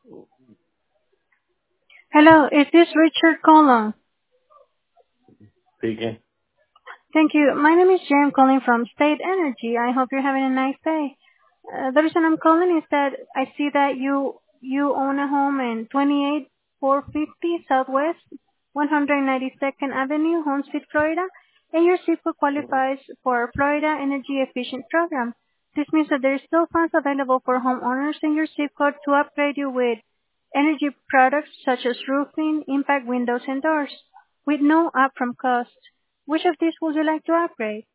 Hello, is this Richard Colon? Speaking. Thank you. My name is Jay. I'm calling from State Energy. I hope you're having a nice day. The reason I'm calling is that I see that you own a home in 28450 Southwest 192nd Avenue, Homestead, Florida, and your zip code qualifies for Florida Energy Efficient Program. This means that there is still funds available for homeowners in your zip code to upgrade you with energy products such as roofing, impact windows, and doors, with no upfront cost. Which of these would you like to upgrade?